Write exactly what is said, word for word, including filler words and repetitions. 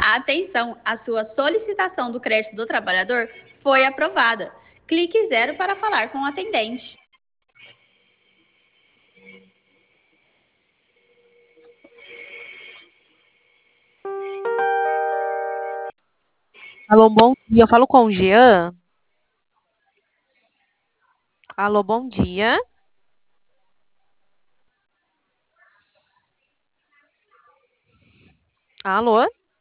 Atenção, a sua solicitação do crédito do trabalhador foi aprovada. Clique zero para falar com o atendente. Alô, bom dia. Eu falo com o Jean. Alô, bom dia. Alô?